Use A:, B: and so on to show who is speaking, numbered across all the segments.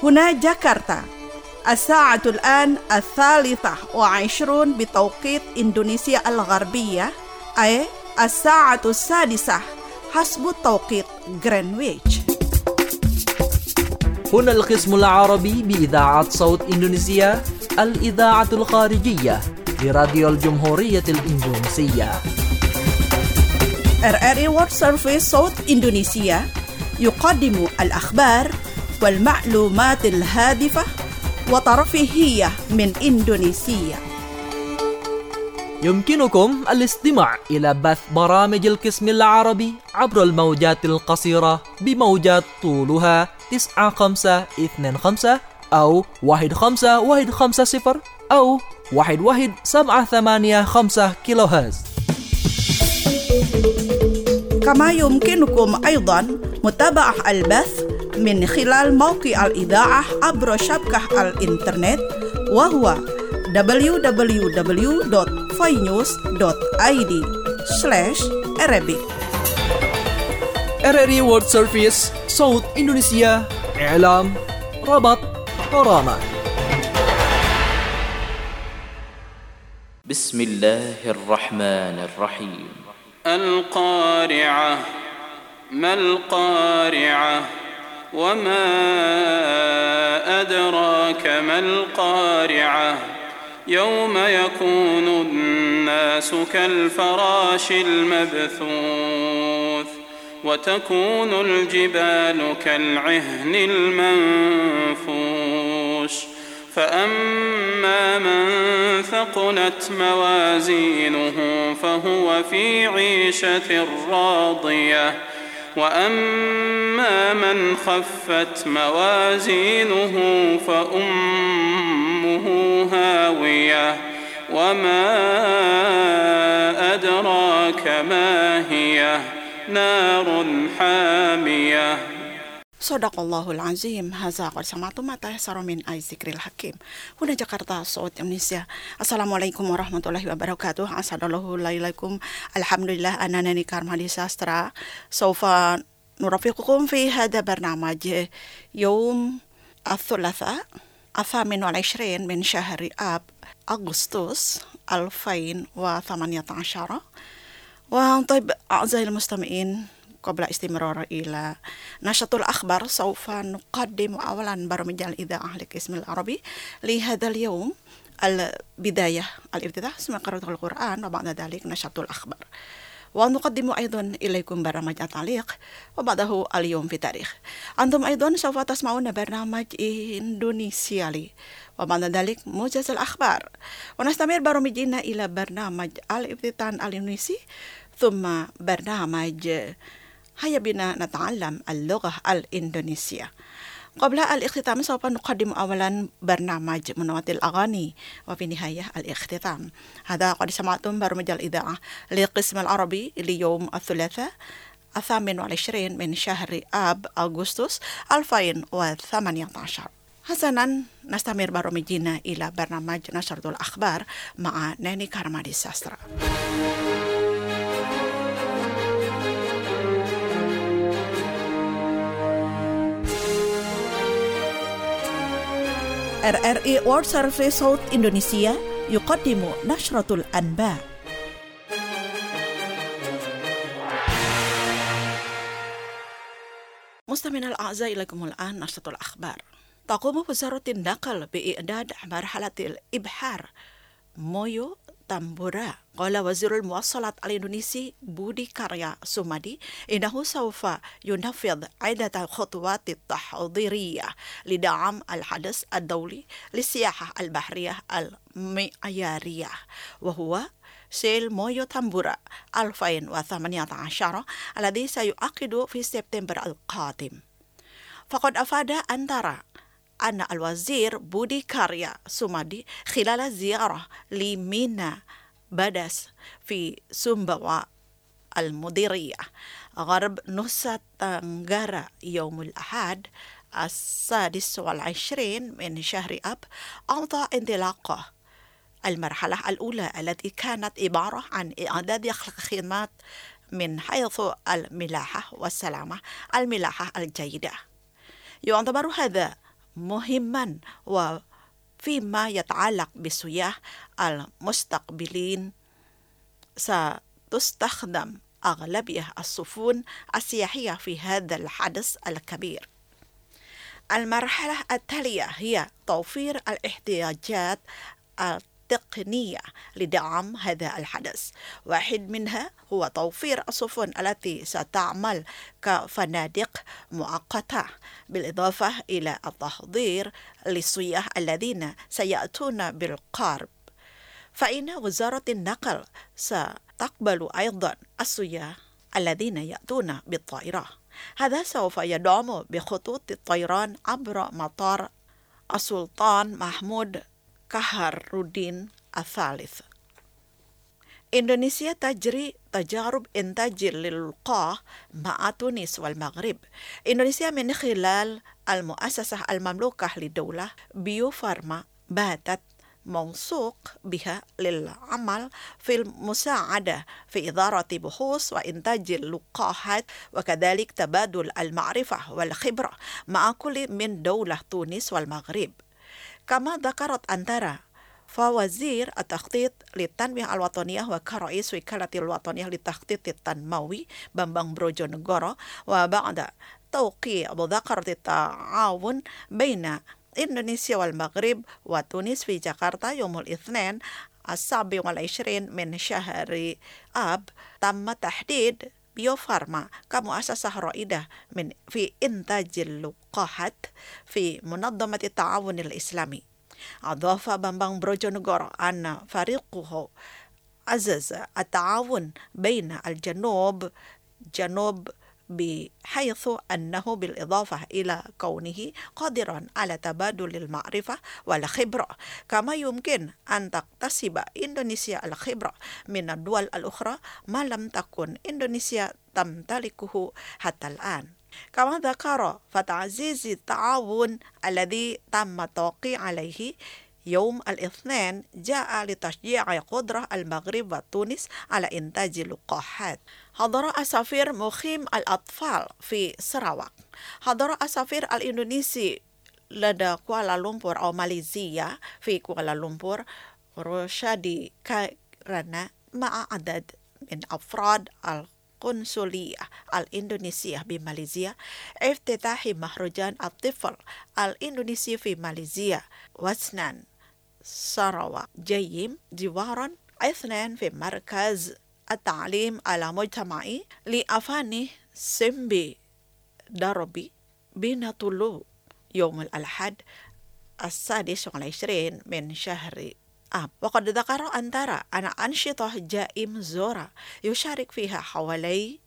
A: هنا جاكرتا الساعة الآن 23 بتوقيت إندونيسيا الغربية، أي 6:00 حسب توقيت غرينتش.
B: هنا القسم العربي بإذاعة صوت إندونيسيا، الإذاعة الخارجية لراديو الجمهورية الإندونيسية.
A: RRI World Service صوت إندونيسيا يقدم الأخبار والمعلومات الهادفة وترفيهية من إندونيسيا.
B: يمكنكم الاستماع إلى بث برامج القسم العربي عبر الموجات القصيرة بموجات طولها 9525 أو 15150 أو 11785 كيلو هرتز.
A: كما يمكنكم أيضا متابعة البث من خلال موقع الإذاعة عبر شبكة الإنترنت، وهو www.finews.id/Arabic.
B: RRI World Service صوت إندونيسيا، إعلام، ربط، برامج.
C: بسم الله الرحمن الرحيم.
D: القارعة، ما القارعة، وما أدراك ما القارعة، يوم يكون الناس كالفراش المبثوث وتكون الجبال كالعهن المنفوش، فأما من ثقلت موازينه فهو في عيشة راضية، وأما من خفت موازينه فأمه هاوية، وما أدراك ما هي، نار حامية.
A: Sadaqallahul azim. Hadza qad sama'tum ma tayassara min zikril hakim. Huna Jakarta, Saud Indonesia. Assalamualaikum warahmatullahi wabarakatuh. Asadallahu lailakum. Alhamdulillah anani karmadi sastra. Saufa nurafiqukum fi hada barnamaj yawm الثلاثاء 28 من شهر آب أغسطس 2018. وطيب أعزائي المستمعين، قبل استمرار إلى نشرة الأخبار سوف نقدم أولا برامج الإذاعة للقسم العربي لهذا اليوم. البداية الافتتاح اسم قراءة القرآن، وبعد ذلك نشرة الأخبار، ونقدم أيضا إليكم برنامج التعليق، وبعده اليوم في تاريخ. أنتم أيضا سوف تسمعون برنامج إندونيسيا لي، وبعد ذلك موجز الأخبار، ونستمر برامجنا إلى برنامج الافتتاح الإندونيسي، ثم برنامج هيا بنا نتعلم اللغة الإندونيسية. قبل الاختتام سوف نقدم أولا برنامج منوات الأغاني، وفي نهاية الاختتام. هذا قد سمعتم برنامج الإذاعة للقسم العربي ليوم الثلاثاء 28 من شهر آب أغسطس 2018. حسنا نستمر برامجنا إلى برنامج نشرة الأخبار مع ناني كارمادي ساسترا. RRI World Service صوت إندونيسيا يقدم نشرة الأنباء. مستمعينا الأعزاء، إليكم الآن نشرة الأخبار. تقوم وزارة النقل بإعداد مرحلة الإبحار مويو تامبورا. قال وزير المواصلات الإندونيسي بودي كاريا سومادي إنه سوف ينفذ عدة خطوات تحضيرية لدعم الحدث الدولي للسياحة البحرية المعيارية، وهو سيل مويو تامبورا 2018 الذي سيعقد في سبتمبر القادم. فقد أفاد أن الوزير بودي كاريا سومادي خلال زيارة لمينا باداس في سومباوا المديرية غرب نوسا تنغارا يوم الأحد 26 من شهر آب، أعطى انطلاقه المرحلة الأولى التي كانت عبارة عن إعداد خدمات من حيث الملاحة والسلامة الملاحة الجيدة. يعتبر هذا مهما وفيما يتعلق بالسياح المستقبلين ستستخدم أغلبية السفن السياحية في هذا الحدث الكبير. المرحلة التالية هي توفير الاحتياجات التقنية لدعم هذا الحدث. واحد منها هو توفير السفن التي ستعمل كفنادق مؤقتة، بالإضافة إلى التحضير للسياح الذين سيأتون بالقارب، فإن وزارة النقل ستقبل أيضا السياح الذين يأتون بالطائرة. هذا سوف يدعم بخطوط الطيران عبر مطار السلطان محمود كهرودين الثالث. إندونيسيا تجري تجارب إنتاج للقاح مع تونس والمغرب. إندونيسيا من خلال المؤسسة المملوكة للدولة بيوفارما باتت موثوق بها للعمل في المساعدة في إدارة بحوث وإنتاج اللقاحات، وكذلك تبادل المعرفة والخبرة مع كل من دولة تونس والمغرب. كما ذكرت أنترا فوزير التخطيط للتنمية الوطنية وكرئيس وكالة الوطنية للتخطيط التنموي بامبانغ بروجونغورو، وبعد توقيع مذكرة التعاون بين إندونيسيا والمغرب وتونس في جاكرتا يوم الاثنين 27 من شهر آب، تم تحديد بيوفارما كمؤسسة رائدة في إنتاج اللقاحات في منظمة التعاون الإسلامي. أضاف بامبانغ بروجونغورو أن فريقه عزز التعاون بين الجنوب بحيث أنه بالإضافة إلى كونه قادرا على تبادل المعرفة والخبرة، كما يمكن أن تكتسب إندونيسيا الخبرة من الدول الأخرى ما لم تكن إندونيسيا تمتلكه حتى الآن. كما ذكر فتعزيز التعاون الذي تم التوقيع عليه يوم الاثنين جاء لتشجيع قدرة المغرب وتونس على إنتاج اللقاحات. حضر السفير مخيم الأطفال في سراواك. حضر السفير الإندونيسي لدى كوالالمبور أو ماليزيا في كوالالمبور روشادي كايرانا مع عدد من أفراد القنصلية الإندونيسية بماليزيا افتتاح مهرجان الطفل الإندونيسي في ماليزيا وسنان سراواك جيم جوارا اثنين في مركز التعليم المجتمعي لأفاني سمبي داربي بنطلو يوم الأحد 26 من شهر آب. وقد ذكر أنترا أن أنشطة جائم زورا يشارك فيها حوالي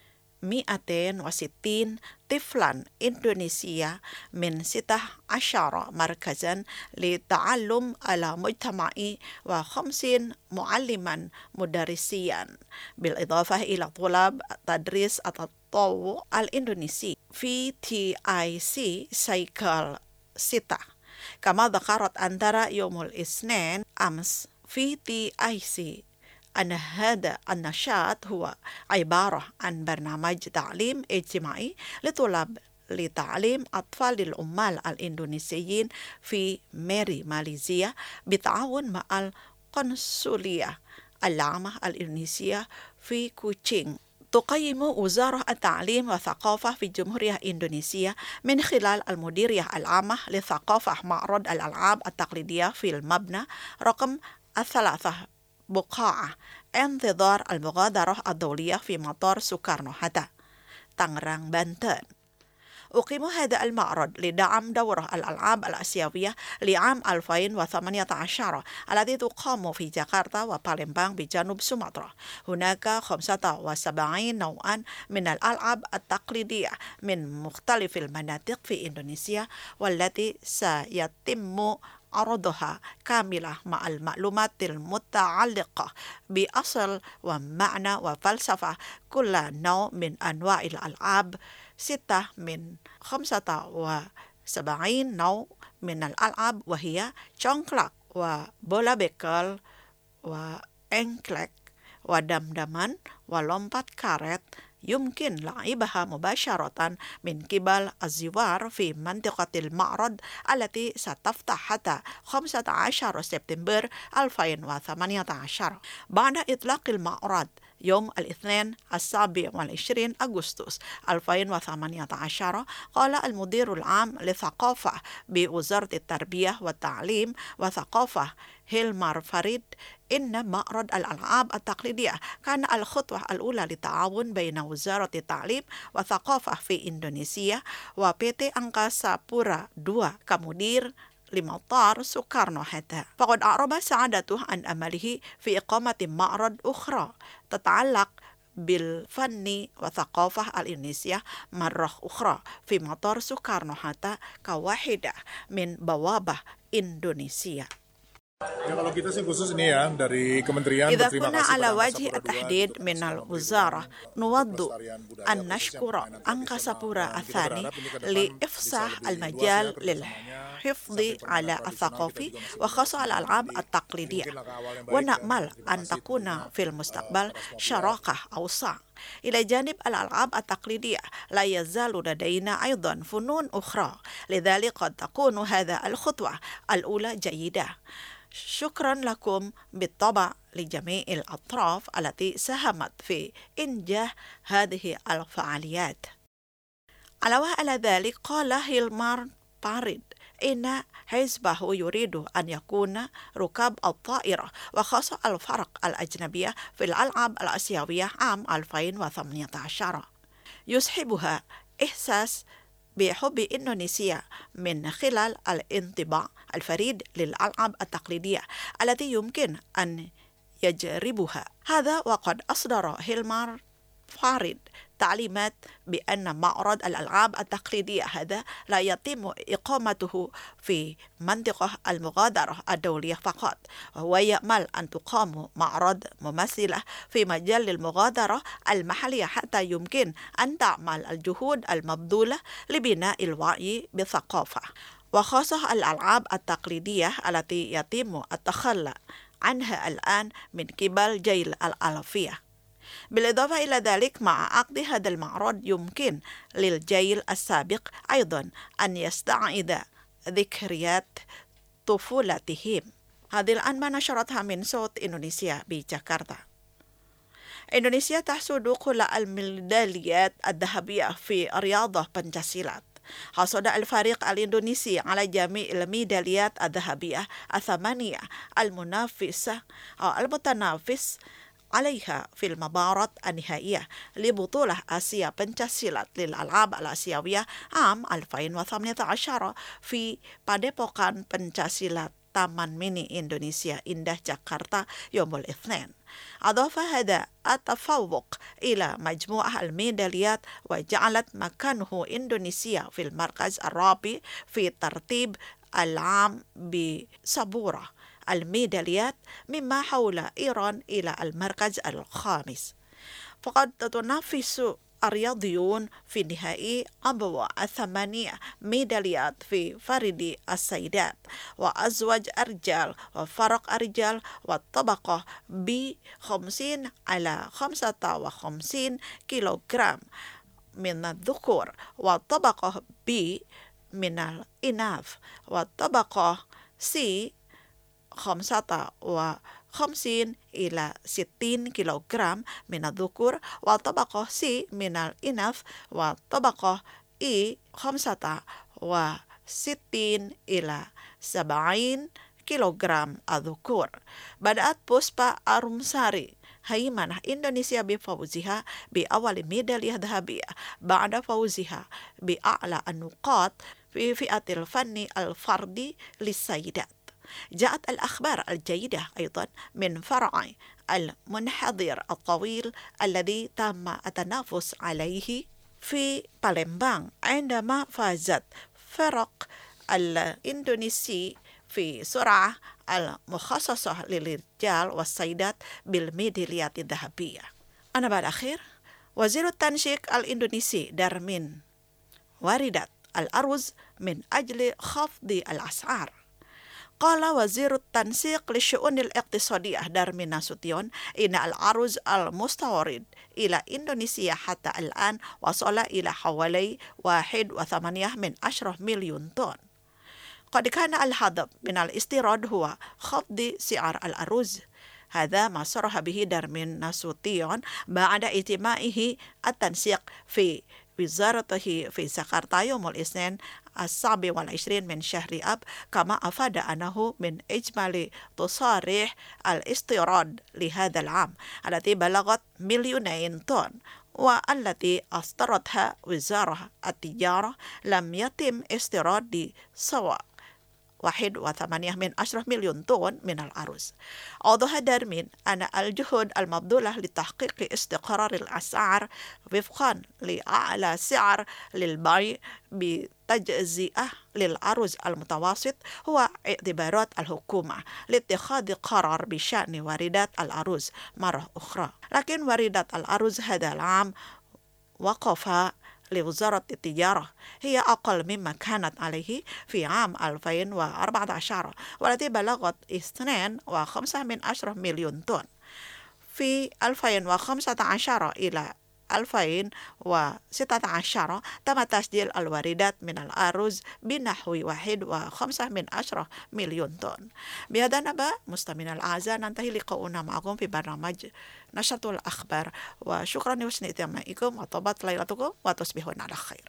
A: 260 طفلا إندونيسيا من 16 مركزا للتعلم المجتمعي و50 معلما مدرسيا، بالإضافة إلى طلاب تدريس التطوع الإندونيسي في TIC سايكل 6. كما ذكرت أنترا يوم الاثنين أمس في TIC أن هذا النشاط هو عبارة عن برنامج تعليم اجتماعي لطلاب لتعليم أطفال العمال الإندونيسيين في ميري ماليزيا بالتعاون مع القنصلية العامة الإندونيسية في كوتشينغ. تقيم وزارة التعليم والثقافة في جمهورية إندونيسيا من خلال المديرية العامة للثقافة معرض الألعاب التقليدية في المبنى رقم 3 بقاعة انتظار المغادرة الدولية في مطار سوكارنو حتا تانغران بانتن. أقيم هذا المعرض لدعم دورة الألعاب الآسيوية لعام 2018 التي تقام في جاكرتا وبالمبانغ بجنوب سومطرة. هناك 75 نوعا من الألعاب التقليدية من مختلف المناطق في إندونيسيا، والتي سيتم عرضها كاملة مع المعلومات المتعلقة بأصل ومعنى وفلسفة كل نوع من أنواع الألعاب. 6 من 75 نوع من الألعاب وهي congklak وبولا بيكل وengklek ودمدمان ولompat karet يمكن لعبها مباشرة من قبل الزوار في منطقة المعرض التي ستفتح حتى 15 سبتمبر 2018 بعد إطلاق المعرض يوم الاثنين 27 أغسطس 2018. قال المدير العام للثقافة بوزارة التربية والتعليم والثقافة هيلمار فريد إن معرض الألعاب التقليدية كان الخطوة الأولى للتعاون بين وزارة التعليم والثقافة في إندونيسيا وبيتي أنكاسا بورا II كمدير لمطار سوكارنو حتا. فقد أعرب سعادته عن أمله في إقامة معرض أخرى تتعلق بالفن والثقافة الإندونيسية مرة أخرى في مطار سوكارنو حتا كواحدة من بوابة إندونيسيا.
E: Ya, kalau kita sih khusus ini ya dari kementerian
A: إذا
E: berterima
A: كنا
E: kasih
A: على
E: pada
A: وجه
E: Angkasa Pura II
A: التحديد
E: gitu,
A: من
E: atas
A: الوزارة
E: pemberian
A: نود
E: pelestarian budaya
A: أن
E: khususnya
A: نشكر
E: permainan
A: أنكاسا
E: tradisional.
A: بورا
E: Dan kita
A: الثاني
E: berharap ini ke depan
A: لإفساح
E: bisa lebih
A: المجال
E: luas ya kerjasamanya,
A: للحفظ
E: sampai
A: على
E: permainan tradisional
A: الثقافي
E: kita juga masih
A: وخاصة
E: berkembang.
A: الألعاب
E: Jadi,
A: التقليدية
E: mungkin langkah awal yang baik,
A: ونأمل
E: terima
A: أن
E: kasih
A: تكون
E: tentunya
A: في المستقبل
E: pada semua pihak.
A: شراكة أوسع. إلى جانب الألعاب التقليدية لا يزال لدينا أيضا فنون أخرى، لذلك قد تكون هذا الخطوة الأولى جيدة. شكرا لكم بالطبع لجميع الأطراف التي ساهمت في إنجاح هذه الفعاليات. علاوة على ذلك قال هيلمار فريد إن حزبه يريد أن يكون ركاب الطائرة وخاصة الفرق الأجنبية في الألعاب الآسيوية عام 2018 يصحبها إحساس بحب إندونيسيا من خلال الانطباع الفريد للألعاب التقليدية التي يمكن أن يجربها. هذا وقد أصدر هيلمار فريد تعليمات بأن معرض الألعاب التقليدية هذا لا يتم إقامته في منطقة المغادرة الدولية فقط، وهو يأمل أن تقام معرض مماثلة في مجال المغادرة المحلية حتى يمكن أن تعمل الجهود المبذولة لبناء الوعي بالثقافة وخاصة الألعاب التقليدية التي يتم التخلي عنها الآن من قبل جيل الألفية. بالإضافة إلى ذلك مع عقد هذا المعرض يمكن للجيل السابق أيضا أن يستعيد ذكريات طفولتهم. هذه الآن ما نشرتها من صوت إندونيسيا بجاكرتا. إندونيسيا تحصد كل الميداليات الذهبية في رياضة بنجاسيلات. حصد الفريق الإندونيسي على جميع الميداليات الذهبية الثمانية المتنافس عليها في المباراة النهائية لبطولة آسيا بنcaksilat للألعاب الآسيوية عام 2018 في Padepokan Pencaksilat Taman Mini Indonesia Indah Jakarta يوم الاثنين. أضاف هذا التفوق إلى مجموعة الميداليات وجعلت مكانه إندونيسيا في المركز الرابع في الترتيب العام بصبورة الميداليات مما حول إيران إلى المركز الخامس. فقد تتنافس الرياضيون في نهائي أبوة 8 ميداليات في فريق السيدات وأزواج الرجال وفرق الرجال والطبقة ب50 على 55 كيلوغرام من الذكور والطبقة B من الإناث والطبقة C 55 إلى 60 كيلوغرام من الذكور والطبقة C من الإناث والطبقة E 65 إلى 70 كيلوغرام الذكور. بدأت بوسبا أرومساري هيمنة إندونيسيا بفوزها بأول ميدالية ذهبية بعد فوزها بأعلى النقاط في فئة الفن الفردي للسيدات. جاءت الأخبار الجيدة أيضا من فرع المنحدر الطويل الذي تم التنافس عليه في بالمبان عندما فازت فرق الإندونيسي في سرعة المخصصة للرجال والسيدات بالميداليات الذهبية. أنا بعد أخير وزير التنشيك الإندونيسي دارمين واردت الأرز من أجل خفض الأسعار. قال وزير التنسيق للشؤون الاقتصادية دارمين ناسوتيون إن العروض المستورد إلى إندونيسيا حتى الآن وصل إلى حوالي 1.8 مليون طن. قد كان الهدف من الاستيراد هو خفض سعر الأرز. هذا ما صرح به دارمين ناسوتيون بعد اجتماعه التنسيق في وزارته في جاكرتا يوم الاثنين 27 من شهر آب، كما أفاد أنه من إجمالي تصاريح الاستيراد لهذا العام التي بلغت 2,000,000 طن والتي أصدرتها وزارة التجارة لم يتم استيراد سوى 1.8 مليون طن من الأرز. أوضح دارمين أن الجهود المبذولة لتحقيق استقرار الأسعار وفقا لأعلى سعر للبيع بتجزئة للأرز المتوسط هو اعتبارات الحكومة لاتخاذ قرار بشأن واردات الأرز مرة أخرى. لكن واردات الأرز هذا العام وقف لوزارة التجارة هي أقل مما كانت عليه في عام 2014 والتي بلغت 2.5 مليون طن. في 2015 إلى 2016 تم تسجيل الواردات من الأرز بنحو 1.5 مليون طن. بهذا نبأ مستمعينا الأعزاء ننتهي لقاؤنا معكم في برنامج نشرة الأخبار، وشكرا لحسن استماعكم وطابت ليلتكم وتصبحون على خير.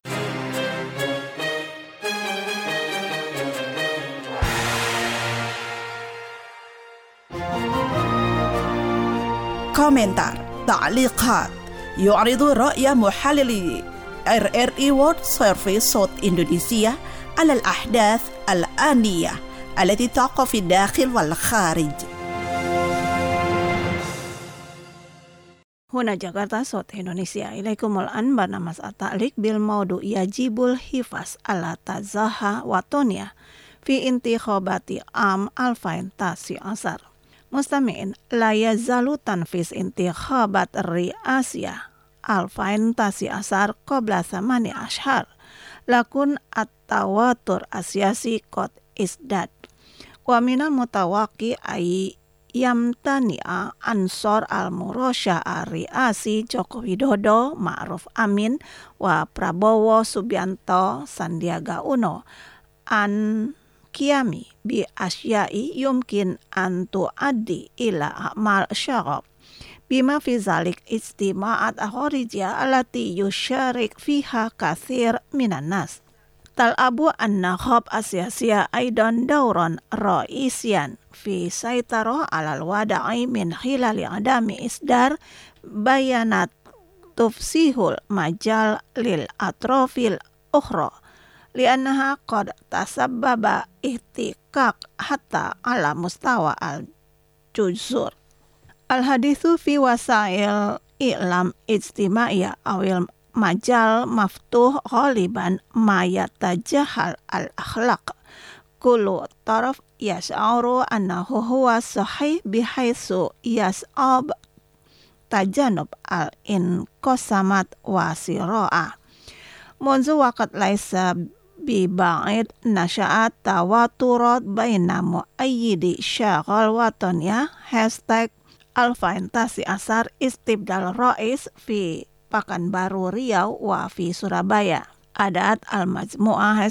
F: komentar, تعليقات يعرض رأي محللي RRI World Service صوت إندونيسيا على الأحداث الآنية التي تقع في الداخل والخارج.
G: هنا جاكرتا صوت إندونيسيا. إليكم الآن برنامج التعليق بالموضوع يجب الحفاظ على التزاحة وطنية في انتخابات عام 2019. مستمعين، لا يزال تنفيذ انتخابات الرئاسية 2019 قبل 8 أشهر، لكن التوتر السياسي قد ازداد، ومن المتوقع أن يمتنع أنصار المرشح الرئاسي جoko Widodo, Ma'ruf Amin, وبرابوو سوبيانتو ساندياغا أونو عن قيام بأشياء يمكن أن تؤدي إلى أعمال شغب، بما في ذلك اجتماعات خارجية التي يشارك فيها كثير من الناس. تلعب النخب السياسية أيضا دورا رئيسيا في سيطرة على الوضع من خلال عدم إصدار بيانات تفسح المجال للأطراف الأخرى، لأنها قد تسبب احتكاك حتى على مستوى الجذور. الحديث في وسائل إعلام اجتماعية أو المجال مفتوح غالبا ما يتجاهل الأخلاق. كل طرف يشعر أنه هو صحيح بحيث يصعب تجنب الانقسامات والصراع. منذ وقت ليس ببعيد نشأت توترات بين مؤيدي شغل وطنية #2019 استبدال رئيس في Pekanbaru Riau وفي سورابايا. أدت المجموعة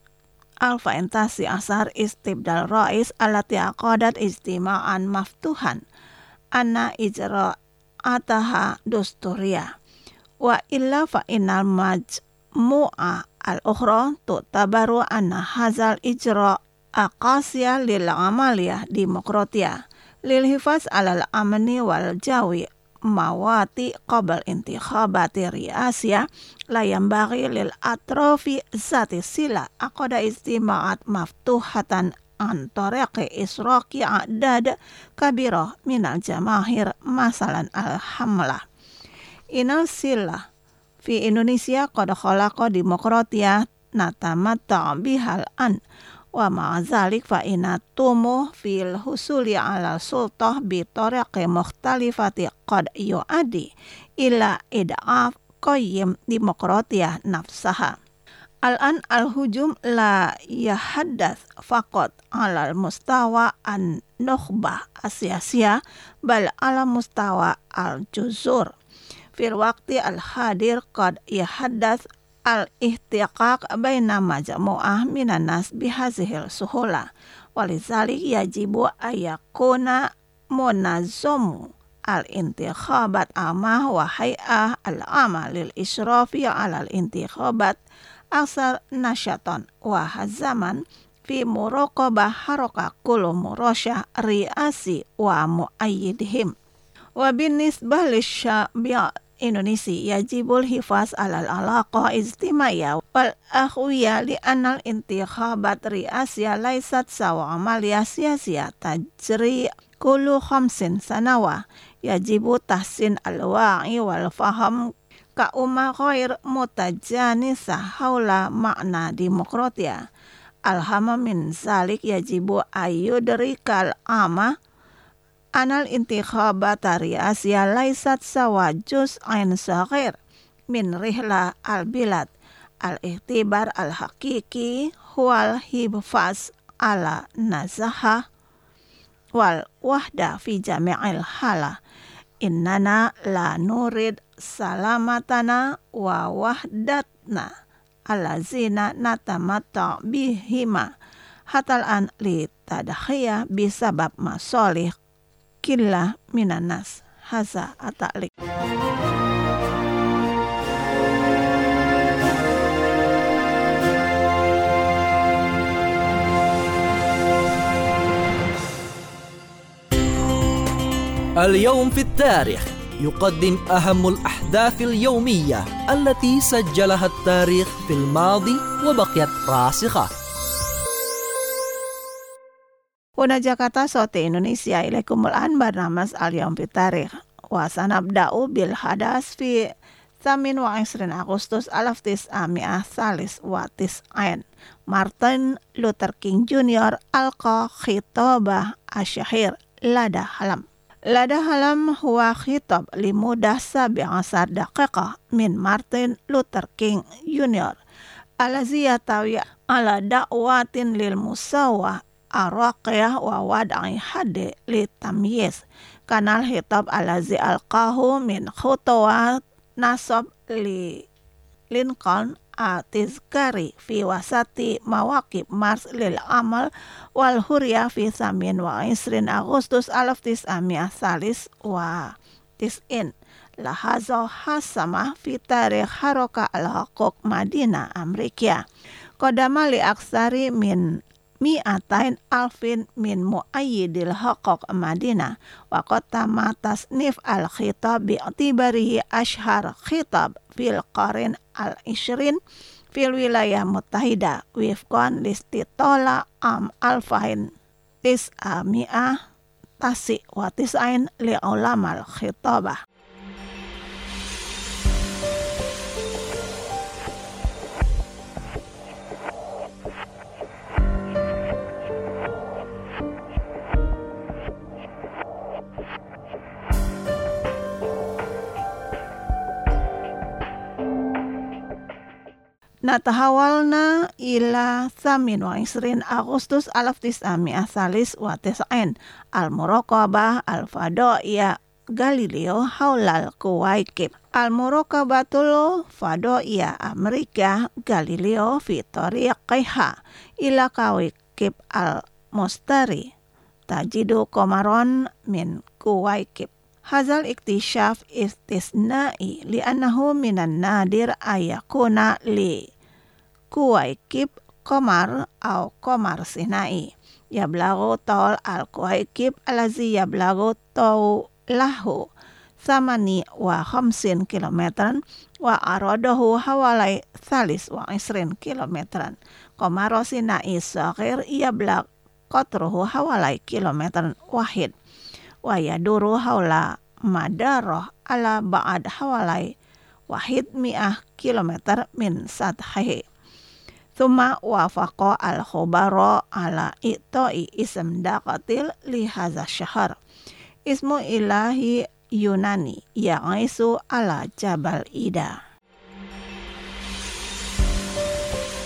G: #2019 استبدال رئيس التي عقدت اجتماعا مفتوحا أن إجراءاتها دستورية، وإلا فإن المجموعة الأخرى تعتبر أن هذا الإجراء أقاسية للعملية ديمقراطية للحفاظ على الأمن والجو مواتي قبل انتخابات رئاسية. لا ينبغي للأطراف ذات الصلة عقد اجتماعات مفتوحة عن طريق إشراك أعداد كبيرة من الجماهير، مثلا الحملة. إن الصلة في إندونيسيا قد خلق ديمقراطية نتمتع بها الآن، ومع ذلك فإن الطموح في الحصول على السلطة بطرق مختلفة قد يؤدي إلى إضعاف قيم ديمقراطية نفسها. Al-an al-hujum la yahaddath faqat ala mustawa an-nukhbah asiyasiyah bal ala mustawa al-juzur. Fil waqti al-hadir qad yahaddath al-ihtiqaq baina majmu'ah minan nas bihazihil suhula. Walizalik yajibu ayakuna munazzamu al-intikhabat amah wa hay'ah al-amal lil israfi ala al-intikhabat aksar nasyatan wa hazaman fi muraqabah haraka kullu murasyah riasi wa muayyidihim. Wa binisbah lisyabi Indonesia yajibul hifaz alal alaqa ijtimaiyah wal akhwiyah li anal intikhabat riasiyah laysat sawa amaliyah siyasiyah tajri kullu 50 sanawa. Yajibu tahsin al-wa'i wal faham ka umma ghair mutajanisa haula makna demokratia. Alhama min zalik yajibu ayyudrikal ama anal intikhabat riasiyah laysat sawa juz'ain saghir min rihla al-bilad. Al-ihtibar al-haqiqi huwal hibfaz ala nazaha wal wahda fi jami'il hala. Innana la nurid salamatana wa wahdatna allazina natamatta bihima hatal an li tadkhiyah bisabab masolih killah minan nas. Haza ata'lik.
B: اليوم في التاريخ يقدم أهم الأحداث اليومية التي سجلها التاريخ في الماضي وبقيت راسخة.
G: Huna Jakarta Sote Indonesia ilaikumul an barnamas al-yawm fi tarikh wa sanabda'u bil hadas fi 28 Agustus 1993 Martin Luther King Jr. alqa khitabah asyahir lada halam. Lada halam huwa khitab limudah 17 daqiqah min Martin Luther King Jr. alazi yatawi ala da'watin lil musawah araqiyah wa wad'i haddi li tamyiz. Kanal khitab alazi alqahu min khutawat nasab li Lincoln atizkari fi wasati mawaqib mars lil amal wal huriyah fi 28 Agustus 1993 lahaza hasamah fi tarikh haraka al-huquq Madinah Amerika qadama li aksari min mi'atain alfin min muayyidil huquq Madinah wa qad tama tasnif al-khitab bi'tibarihi ashhar khitab fil qarn al-20 fil wilayah Muttahida wifqan listitola am alfain tis'ami'ah tasi wa tis'ain li ulamal khitabah. Natahawalna ila 28 Agustus 1993 al-muraqabah al-fadaiyah Galileo haulal kuwaikib. Al-muraqabatul fadaiyah Amerika Galileo fi tariqiha ila kawikib al-mustari tajidu komaron min kuwaikib. Hazal iktisyaf istisna'i li'annahu minan nadir ayakuna li kuwaikib komar au komar sinai yablagu tol al-kuwaikib alazi yablagu taulahu 58 kilometran wa arodahu hawalai 23 kilometran. Komaro sinai saghir yablag qatruhu hawalai kilometran wahid wa yaduru haula madarah ala ba'ad hawalai wahid mi'ah kilometer min sathahi. Thumma wafaqa al-khubara ala i'ta'i ism daqatil li hadha syahar. Ismu ilahi Yunani ya'isu ala Jabal Ida.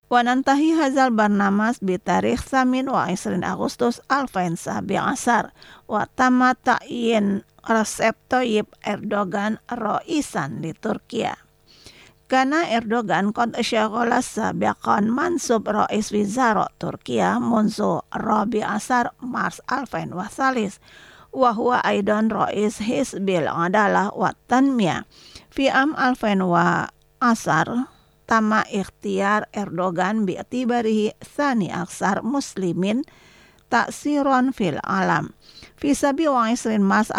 G: وننتهي هذا البرنامج بتاريخ 28 أغسطس 2017 وتم تعيين رسيب طيب أردوغان رئيسا لتركيا. كان أردوغان قد شغل سابقا منصب رئيس وزراء تركيا منذ 14 مارس 2003 وهو أيضا رئيس حزب العدالة والتنمية. في عام 2010 تم اختيار أردوغان باعتباره ثاني أكثر مسلمين تأثيرا في العالم. في 27 مارس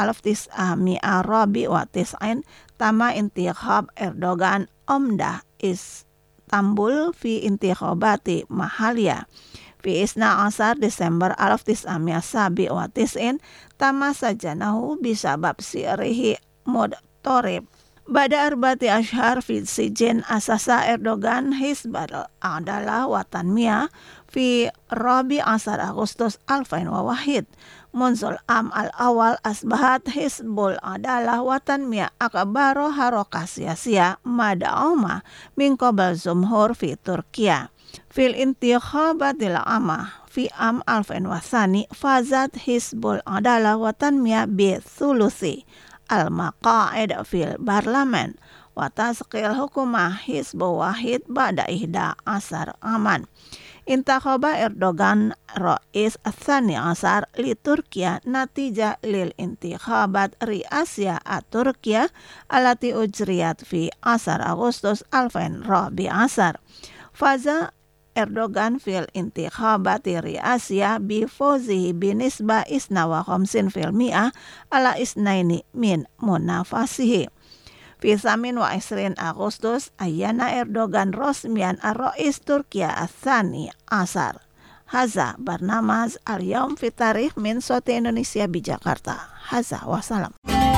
G: 1994 تم انتخاب أردوغان عمدة إسطنبول في انتخابات محلية. في 12 ديسمبر 1997 تم سجنه بسبب سيره مضطرب. بعد 4 أشهر في السجن أسس أردوغان حزب العدالة والتنمية في 14 أغسطس 2001. منذ العام الأول أصبحت حزب العدالة والتنمية أكبر حركة سياسية مدعومة من قبل الجمهور في تركيا. في الانتخابات العامة في عام 2002 فازت حزب العدالة والتنمية بثلث المقاعد في البرلمان وتشكيل حكومة حزب واحد بعد 11 عاما. انتخب أردوغان رئيس الثاني عشر لتركيا نتيجة للانتخابات الرئاسية التركية التي أجريت في 10 أغسطس 2014. فاز أردوغان في الانتخابات الرئاسية بفوزه بنسبة 52% على 2 من منافسيه. في 28 أغسطس أعلن أردوغان رسميا الرئيس تركيا الثاني عشر. هذا برنامج اليوم في التاريخ من صوت إندونيسيا بجاكرتا. هذا وسلام.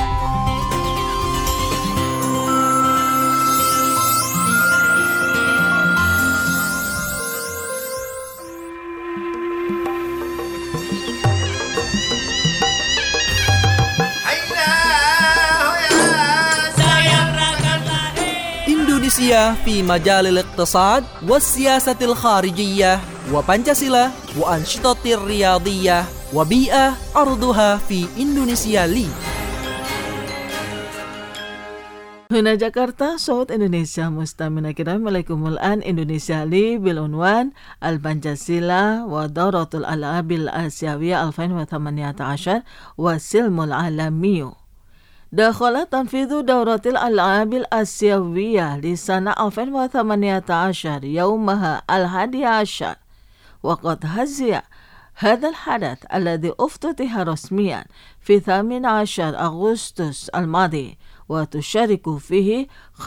B: إندونيسيا في مجال الاقتصاد والسياسة الخارجية وبنشاسيلا وأنشطة الرياضية وبيئة عرضها في إندونيسيا لي.
G: هنا جاكرتا صوت إندونيسيا مستمعينا الكرام إليكم الآن إندونيسيا لي بالعنوان البنشاسيلا ودورة الألعاب الآسيوية 2018 والسلم العالمي. دخل تنفيذ دورة الألعاب الآسيوية لسنة 2018 يومها 11 وقد هزي هذا الحدث الذي افتتح رسميا في 18 أغسطس الماضي وتشارك فيه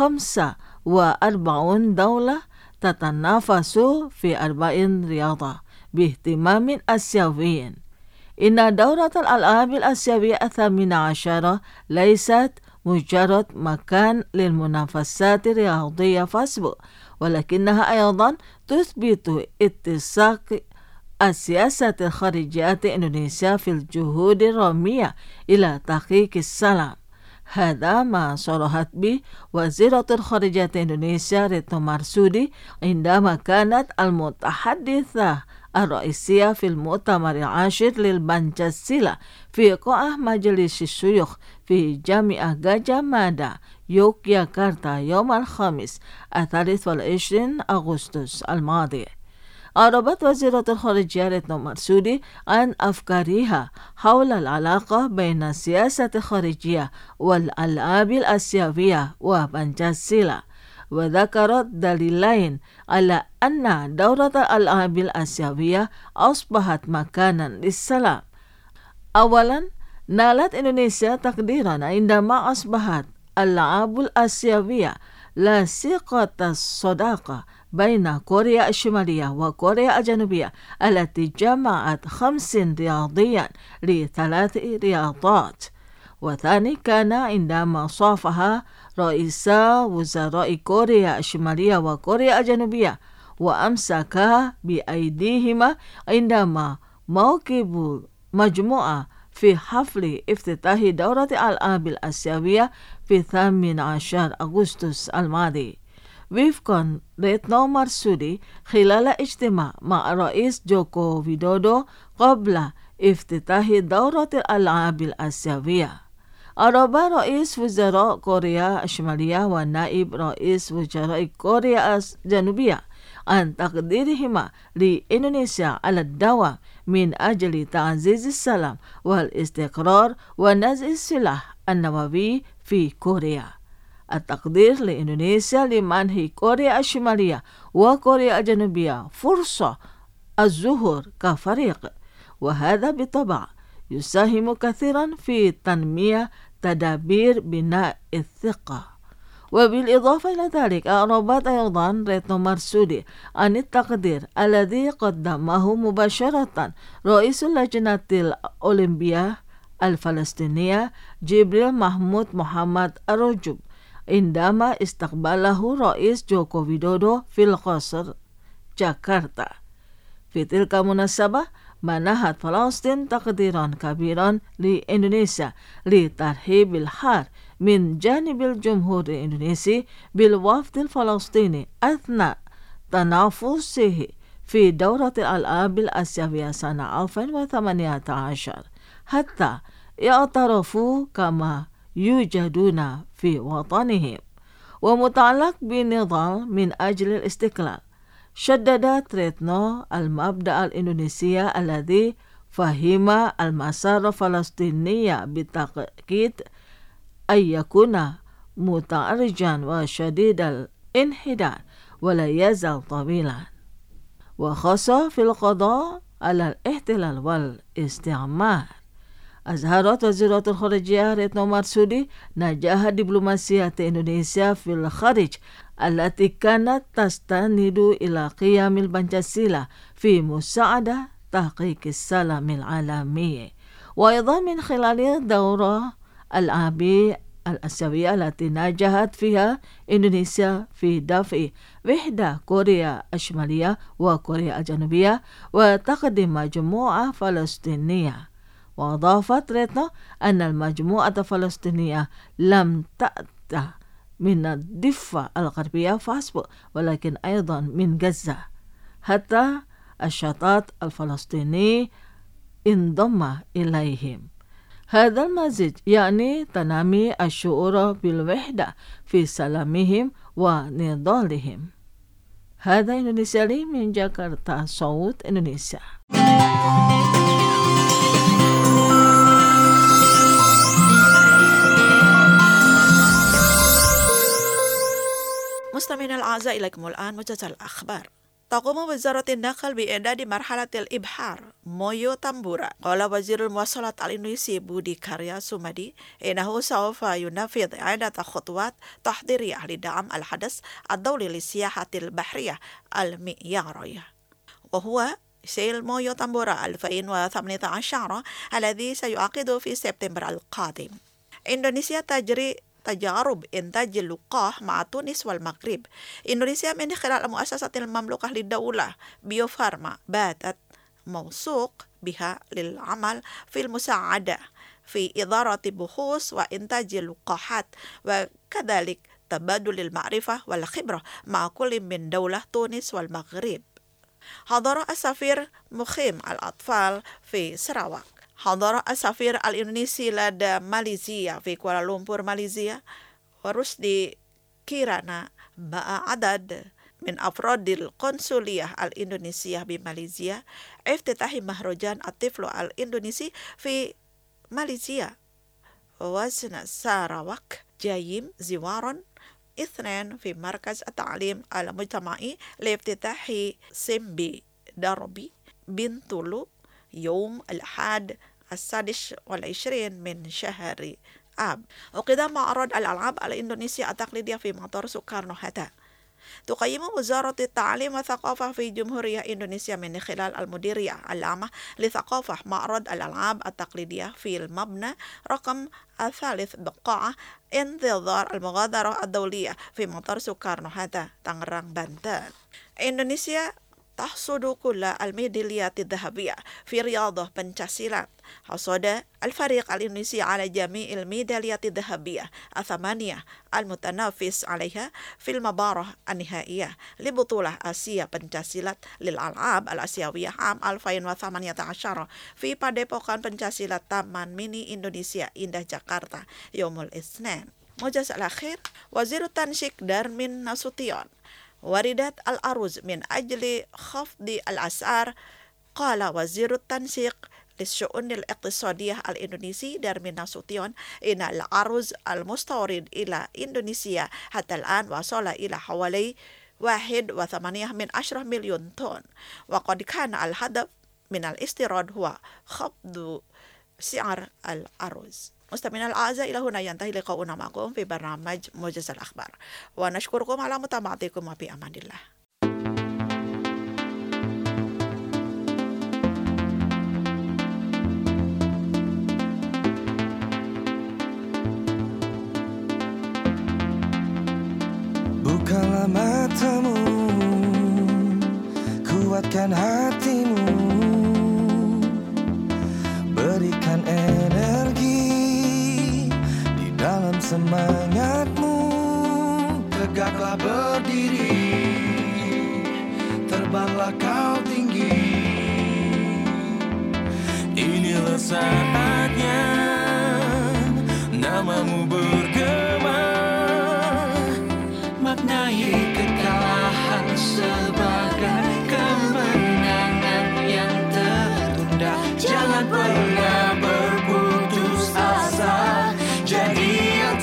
G: 45 دولة تتنافس في 40 رياضة باهتمام آسيوي. إن دورة الألعاب الآسيوية 18 ليست مجرد مكان للمنافسات الرياضية فحسب، ولكنها أيضا تثبت اتساق السياسة الخارجية إندونيسيا في الجهود الرامية إلى تحقيق السلام. هذا ما صرحت به وزيرة الخارجية إندونيسيا ريتنو مارسودي عندما كانت المتحدثة الرئيسية في المؤتمر العاشر للبنشاسيلا في قاعة مجلس الشيوخ في جامعة غاجا مادا يوغياكارتا يوم الخميس 23 أغسطس الماضي. أعربت وزيرة الخارجية ريتنو مارسودي عن أفكارها حول العلاقة بين السياسة الخارجية والألعاب الآسيوية وبنشاسيلا، وذكرت دليلين على أن دورة الألعاب الآسيوية أصبحت مكانا للسلام. أولا، نالت إندونيسيا تقديرا عندما أصبحت الألعاب الآسيوية لاصقة الصداقة بين كوريا الشمالية وكوريا الجنوبية التي جمعت 5 رياضيا ل3 رياضات. وثاني كان عندما صافح رئيسا وزراء كوريا الشمالية وكوريا الجنوبية وأمسكا بأيديهما عندما موكب مجموعة في حفل افتتاح دورة الألعاب الآسيوية في 18 أغسطس الماضي. وفقا ريتنو مرسودي خلال اجتماع مع الرئيس جوكو فيدودو قبل افتتاح دورة الألعاب الآسيوية. أراد رئيس وزراء كوريا الشمالية ونائب رئيس وزراء كوريا الجنوبية عن تقديرهما لإندونيسيا على الدوام من أجل تعزيز السلام والاستقرار ونزع السلاح النووي في كوريا. التقدير لإندونيسيا لمنح كوريا الشمالية وكوريا الجنوبية فرصة الظهور كفريق، وهذا بالطبع يساهم كثيرا في تنمية تدابير بناء الثقة. وبالإضافة إلى ذلك أعربت أيضا ريتنو مرسودي عن التقدير الذي قدمه مباشرة رئيس اللجنة الأولمبية الفلسطينية جبريل محمود محمد الرجب عندما استقبله رئيس جوكو فيدودو في القصر جاكرتا. في تلك المناسبة منحت فلسطين تقديرا كبيرا لإندونيسيا لترحيب الحار من جانب الجمهور الإندونيسي بالوفد الفلسطيني أثناء تنافسه في دورة الألعاب الآسيوية سنة 2018 حتى يعترفوا كما يوجدون في وطنهم. ومتعلق بالنضال من أجل الاستقلال، شددت ريتنو المبدأ الإندونيسي الذي فهم المسار الفلسطيني بالتأكيد أن يكون متعرجا وشديد الانحدار ولا يزال طويلا، وخاصة في القضاء على الاحتلال والاستعمار. أظهرت وزيرة الخارجية ريتنو مرسودي نجاح دبلوماسية إندونيسيا في الخارج التي كانت تستند إلى قيم البنجسيلة في مساعدة تحقيق السلام العالمي. وأيضا من خلال الدورة الألعاب الآسيوية التي نجحت فيها إندونيسيا في دفع وحدة كوريا الشمالية وكوريا الجنوبية وتقديم مجموعة فلسطينية. وأضافت ريتنو أن المجموعة الفلسطينية لم تأتي من الضفة الغربية فحسب ولكن أيضا من غزة، حتى الشطاط الفلسطيني انضم إليهم. هذا المزيج يعني تنامي الشعور بالوحدة في سلامهم ونضالهم. هذا إندونيسيا لي من جاكرتا، صوت إندونيسيا.
A: مستمعينا الأعزاء، إليكم الآن موجز الأخبار. تقوم وزارة النقل بإعداد مرحلة الإبحار مويو تامبورا. قال وزير المواصلات الإندونيسي بودي كاريا سومادي إنه سوف ينفذ عدة خطوات تحضيرية لدعم الحدث الدولي للسياحة البحرية المعيارية، وهو سيل مويو تامبورا 2018 الذي سيعقد في سبتمبر القادم. إندونيسيا تجري تجارب إنتاج اللقاح مع تونس والمغرب. إندونيسيا من خلال المؤسسة المملوكة للدولة بيوفارما باتت موثوق بها للعمل في المساعدة في إدارة بحوث وإنتاج اللقاحات، وكذلك تبادل المعرفة والخبرة مع كل من دولة تونس والمغرب. حضر السفير مخيم الأطفال في سراواك. حضر السفير الإندونيسي لدى ماليزيا في كوالالمبور ماليزيا ورشدي كيرانا مع عدد من أفراد القنصلية الإندونيسية بماليزيا افتتاح مهرجان الطفل الإندونيسي في ماليزيا وزن ساراواك جايم زوارا اثنين في مركز التعليم المجتمعي لافتتاح سيمبي داربي بنتولو يوم الأحد 26 من شهر آب. وقدم معرض الألعاب الإندونيسية التقليدية في مطار سوكارنو هاتا. تقيم وزارة التعليم والثقافة في جمهورية إندونيسيا من خلال المديرية العامة لثقافة معرض الألعاب التقليدية في المبنى رقم 3 بقاعة انتظار المغادرة الدولية في مطار سوكارنو هاتا تانغران بانتن. إندونيسيا تحصد كل الميداليات الذهبية في رياضة بنشاسيلات حصد الفريق الإندونيسي على جميع الميداليات الذهبية الثمانية المتنافس عليها في المباراة النهائية لبطولة آسيا بنcaksilat للألعاب الآسيوية عام 2018 في Padepokan Pencaksilat Taman Mini Indonesia Indah Jakarta يوم الاثنين. موجز الأخير وزير التنشيك دارمين ناسوتيون وردت الأرز من أجل خفض الأسعار. قال وزير التنسيق للشؤون الاقتصادية الإندونيسي دارمين ناسوتيون إن الأرز المستورد إلى إندونيسيا حتى الآن وصل إلى حوالي 1.8 مليون طن، وقد كان الهدف من الاستيراد هو خفض سعر الأرز. مستمعينا الأعزاء، إلى هنا ينتهي لقاؤنا معكم في برنامج موجز الأخبار، ونشكركم على متابعتكم وفي أمان الله.
H: Bukalah matamu, kuatkan hatimu, berikan energi di dalam semangatmu. Tegaklah berdiri, terbanglah kau tinggi. Inilah saatnya namamu bergema. Maknai kekalahan sebagai kemenangan yang tertunda. Jangan pernah berputus asa, jadi yang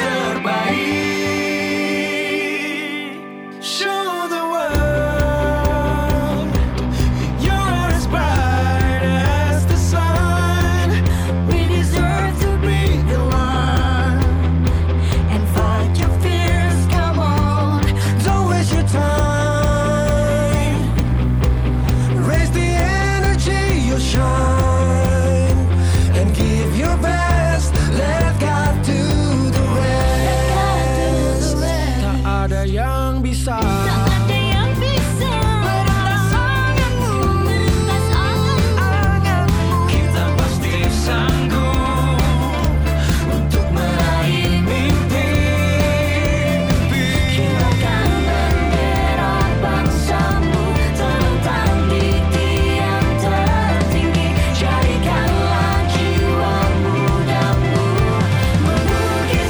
H: terbaik. Show the world you're as bright as the sun. We deserve to be the one and fight your fears. Come on, don't waste your time. Raise the energy, you'll shine, and give your best. Let God do the rest. Tak ada yang bisa. Kita pasti sanggup untuk meraih mimpi. Kibarkan bendera bangsamu, terbang di tiang tertinggi. Jadikanlah jiwa mudamu menukis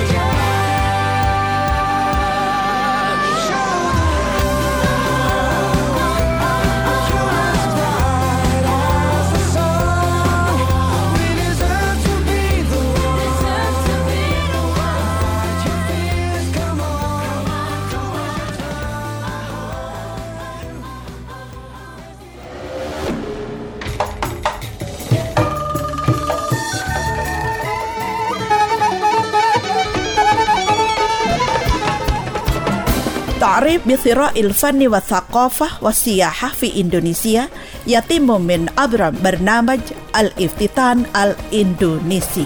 H: sejarah. Show the world you're as bright as the sun. We deserve to be the one. Fight your fears, come on, don't waste your
F: تعريف بثراء الفن والثقافة والسياحة في إندونيسيا يتم من عبر برنامج الافتتان الإندونيسي.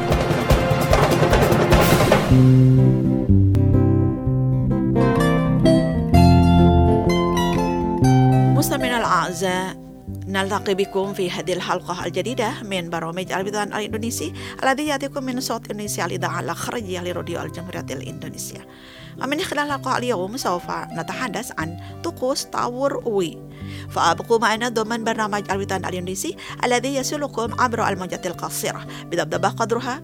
A: مستمعينا الأعزاء، نلتقي بكم في هذه الحلقة الجديدة من برامج الفتان الإندونيسي الذي يأتيكم من صوت إندونيسيا الإذاعة الخارجية لراديو الجمهورية الإندونيسية. ومن خلال اللقاء اليوم سوف نتحدث عن طقوس طاور أوي، فأبقوا معنا ضمن برنامج الفتان الإندونيسي الذي يصلكم عبر الموجات القصيرة بضبط قدرها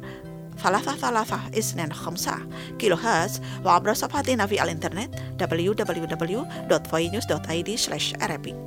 A: 3325 كيلو هرتز، وعبر صفحتنا في الإنترنت www.voinews.id/Arabic.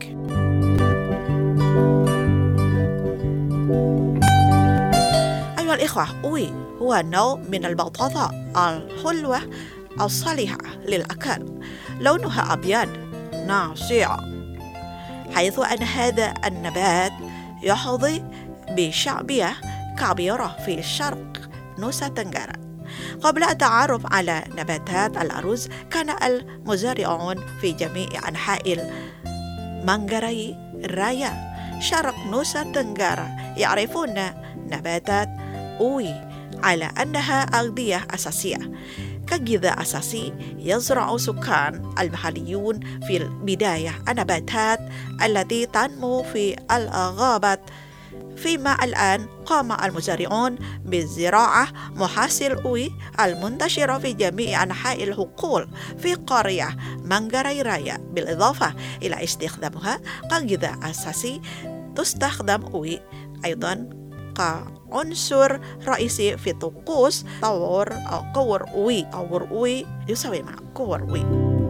A: أيها الإخوة، أوي هو نوع من البطاطا الحلوة الصالحة للأكل، لونها أبيض ناصع، حيث أن هذا النبات يحظى بشعبية كبيرة في شرق نوسا تنغرا. قبل التعرف على نباتات الأرز، كان المزارعون في جميع أنحاء مانغراي رايا شرق نوسا تنغرا يعرفون نباتات أوي على أنها أغذية أساسية. كغذاء أساسي يزرع سكان المحليون في البداية النباتات التي تنمو في الغابات فيما الآن قام المزارعون بالزراعة محاصيل أوي المنتشرة في جميع أنحاء الحقول في قرية مانغاراي رايا، بالإضافة إلى استخدامها كغذاء أساسي. تستخدم أوي أيضا كعنصر رئيسي في طقوس طور أو كور أوي. كور أوي يساوي مع كور أوي.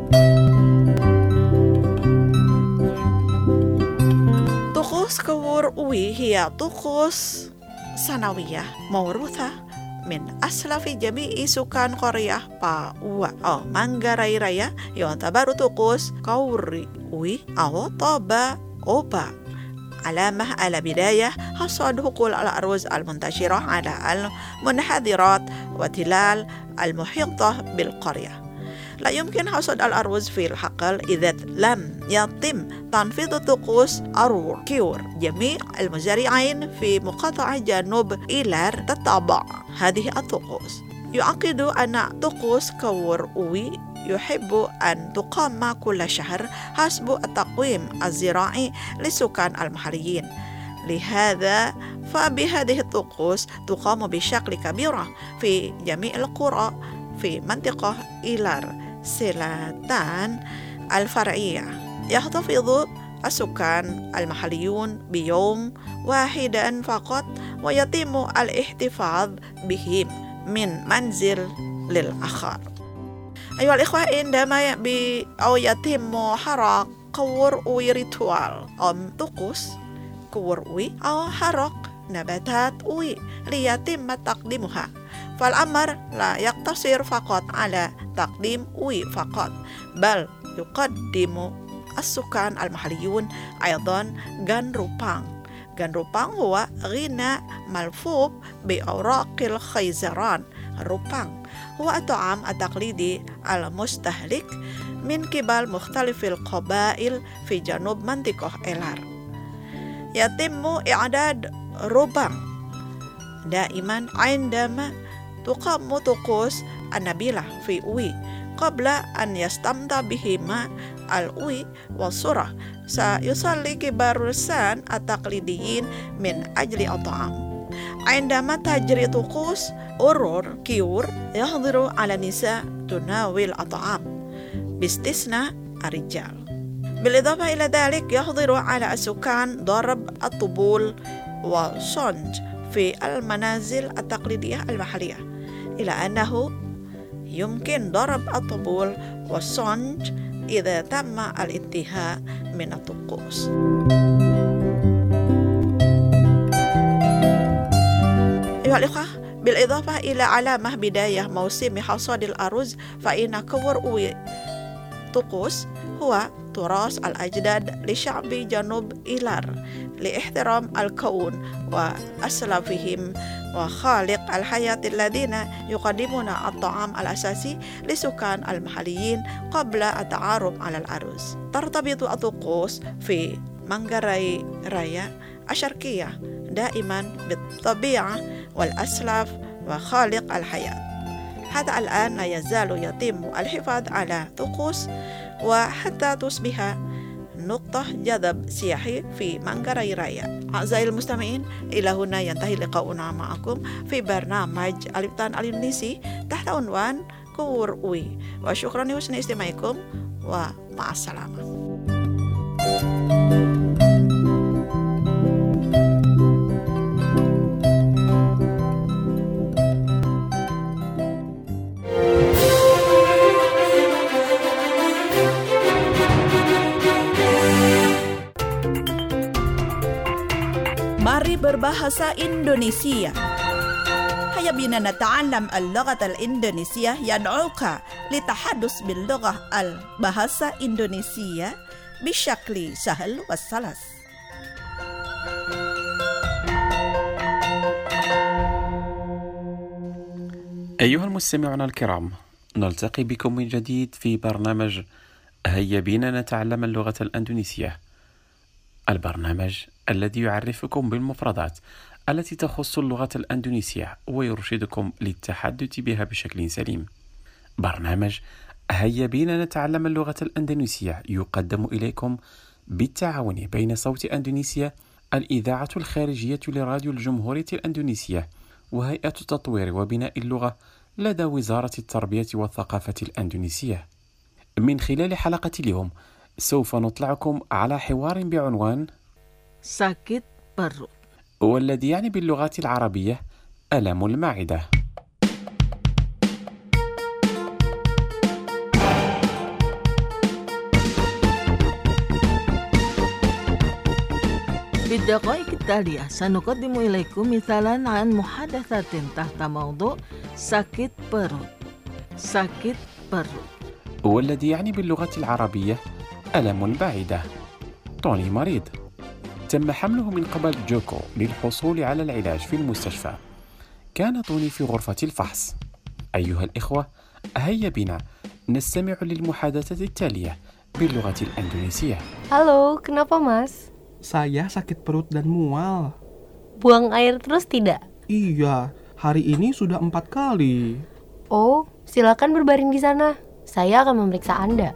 A: طقوس كور أوي هي طقوس سنوية موروثة من أسلاف جميع سكان قرية باوا أو مانغاراي رايا، يعتبر طقوس كور أوي أو طابا أوبا علامة على بداية حصاد حقول الأرز المنتشرة على المنحدرات والتلال المحيطة بالقرية. لا يمكن حصاد الأرز في الحقل إذا لم يتم تنفيذ طقوس أرور كيور. جميع المزارعين في مقاطعة جنوب إيلار تتبع هذه الطقوس. يعتقد أن طقوس كور أوي يحب أن تقام كل شهر حسب التقويم الزراعي للسكان المحليين. لهذا فبهذه الطقوس تقام بشكل كبير في جميع القرى في منطقة إيلار سيلاتان الفرعية. يحتفظ السكان المحليون بيوم واحد فقط، ويتم الاحتفاظ بهم من منزل للآخر. أيها الإخوة، عندما يتم حرق كور أوي ريتوال أو طقوس كور أوي أو حرق نباتات أوي ليتم تقديمها، فالأمر لا يقتصر فقط على تقديم أوي فقط، بل يقدم السكان المحليون أيضا غانروبان. غانروبان هو غناء ملفوف بأوراق الخيزران. روبان هو الطعام التقليدي المستهلك من قبل مختلف القبائل في جنوب منطقة إيلار. يتم إعداد روبان دائما عندما تقام طقوس النبيلة في أوي. قبل أن يستمتع بهما الأوي والصورة، سيصلي كبار السن التقليديين من أجل الطعام. عندما تجري طقوس أورور كيور يحضر على النساء تناول الطعام باستثناء الرجال. بالإضافة إلى ذلك يحضر على السكان ضرب الطبول والصنج في المنازل التقليدية المحلية، إلى أنه يمكن ضرب الطبول والصنج إذا تم الانتهاء من الطقوس. أيها الأخوة، بالإضافة إلى علامة بداية موسم حصاد الأرز، فإن كور أوي طقوس هو تراث الأجداد لشعب جنوب إيلار لاحترام الكون وأسلافهم وخالق الحياة الذين يقدمون الطعام الأساسي لسكان المحليين قبل التعارف على الأرز. ترتبط الطقوس في مانغاراي رايا الشرقية دائما بالطبيعة والأسلاف وخالق الحياة. حتى الآن لا يزال يتم الحفاظ على طقوس، وحتى تصبح نقطة جذب سياحي في مانغاراي رايا. أعزائي المستمعين، إلى هنا ينتهي لقاؤنا معكم في برنامج الإبطان الإندونيسي تحت عنوان كور أوي، وشكرا لحسن استماعكم ومع السلامة.
F: Mari berbahasa Indonesia. Hayya bina nata'allam al-lughat al-Indonesia yad'uka litahadus bil-lughah al-bahasa Indonesia bishakli sahal wassalas.
I: أيها المستمعون الكرام، نلتقي بكم من جديد في برنامج هيا بنا نتعلم اللغة الأندونيسية، البرنامج الذي يعرفكم بالمفردات التي تخص اللغة الأندونيسية ويرشدكم للتحدث بها بشكل سليم. برنامج هيا بنا نتعلم اللغة الأندونيسية يقدم إليكم بالتعاون بين صوت أندونيسيا الإذاعة الخارجية لراديو الجمهورية الأندونيسية وهيئة تطوير وبناء اللغة لدى وزارة التربية والثقافة الأندونيسية. من خلال حلقة اليوم سوف نطلعكم على حوار بعنوان
G: sakit perut.
I: والذي يعني باللغة العربية ألم المعدة.
G: بالدقائق التالية سنقدم إليكم مثالا عن محادثة تحت موضوع sakit perut. sakit perut.
I: والذي يعني باللغة العربية ألم المعدة. توني مريض. تم حمله من قبل جوكو للحصول على العلاج في المستشفى. كان توني في غرفة الفحص. أيها الإخوة، هيا بنا نستمع للمحادثة التالية باللغة الأندونيسية.
J: Halo, kenapa mas?
K: Saya sakit perut dan mual.
J: Buang air terus tidak?
K: Iya, hari ini sudah 4 kali.
J: Oh, silakan berbaring di sana. Saya akan memeriksa Anda.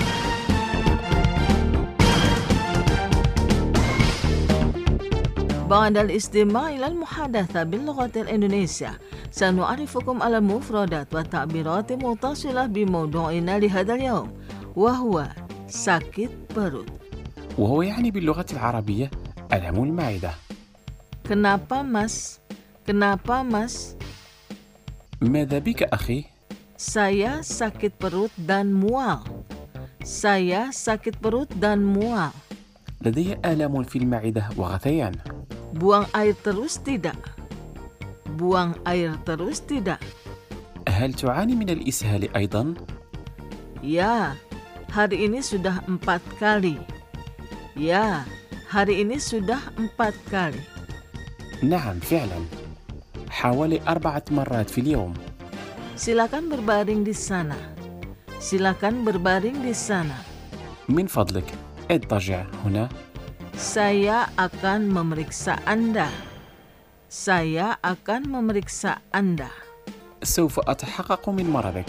G: بعد الاستماع إلى المحادثة باللغة الإندونيسية سنعرفكم على المفردات والتعبيرات المتصلة بموضوعنا لهذا اليوم وهو sakit perut.
I: وهو يعني باللغة العربية ألم المعدة.
G: Kenapa mas? Kenapa mas?
I: ماذا بك أخي؟
G: Saya sakit perut dan mual. Saya sakit perut dan mual.
I: لدي آلام في المعدة وغثيان.
G: Buang air terus tidak? Buang air terus tidak?
I: هل تعاني من الإسهال أيضا؟
G: Ya, hari ini sudah 4 kali. Ya, hari ini sudah 4 kali.
I: نعم فعلا، حوالي 4 مرات في اليوم.
G: Silakan berbaring di sana. Silakan berbaring di sana.
I: من فضلك اضطجع هنا.
G: Saya akan memeriksa Anda. Saya akan memeriksa Anda.
I: سوف أتحقق من مرضك.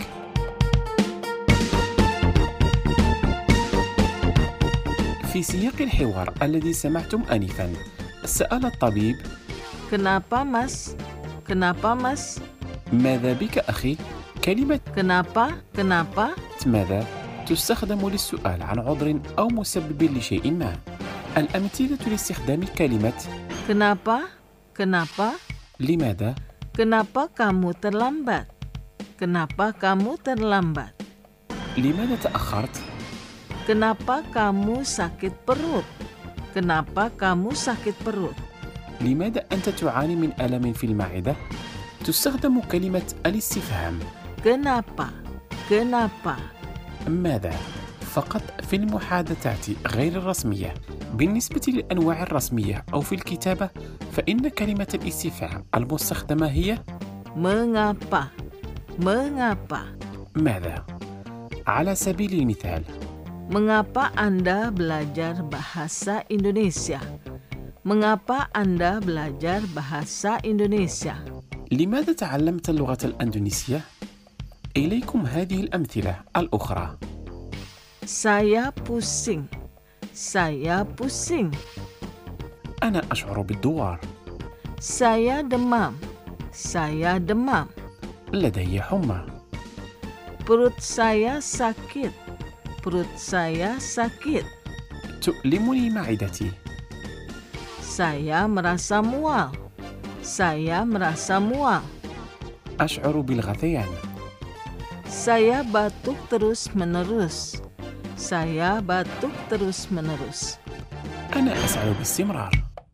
I: في سياق الحوار الذي سمعتم آنفا سأل الطبيب:
G: Kenapa mas? Kenapa mas?
I: ماذا بك أخي؟ كلمة
G: Kenapa? Kenapa?
I: ماذا تستخدم للسؤال عن عذر أو مسبب لشيء ما. الأمثلة لاستخدام كلمة
G: Kenapa? Kenapa?
I: لماذا؟
G: Kenapa kamu terlambat? Kenapa kamu terlambat?
I: لماذا تأخرت؟
G: Kenapa kamu sakit perut? Kenapa kamu sakit perut?
I: لماذا أنت تعاني من ألم في المعدة؟ تستخدم كلمة الاستفهام.
G: Kenapa? Kenapa?
I: ماذا؟ فقط في المحادثات غير الرسمية. بالنسبة للأنواع الرسمية أو في الكتابة فإن كلمة الاستفهام المستخدمة هي
G: Mengapa? Mengapa?
I: ماذا؟ على سبيل المثال:
G: Mengapa Anda belajar bahasa Indonesia? Mengapa Anda belajar bahasa Indonesia?
I: لماذا تعلمت اللغة الأندونيسية؟ إليكم هذه الأمثلة الأخرى.
G: Saya pusing. Saya pusing.
I: أنا أشعر بالدوار.
G: Saya demam. Saya demam.
I: لدي حمى.
G: Perut saya sakit. Perut saya sakit.
I: تؤلمني معدتي.
G: Saya merasa mual. Saya merasa mual.
I: أشعر بالغثيان.
G: Saya batuk terus-menerus. Saya batuk terus-menerus.
I: أنا أسعى باستمرار.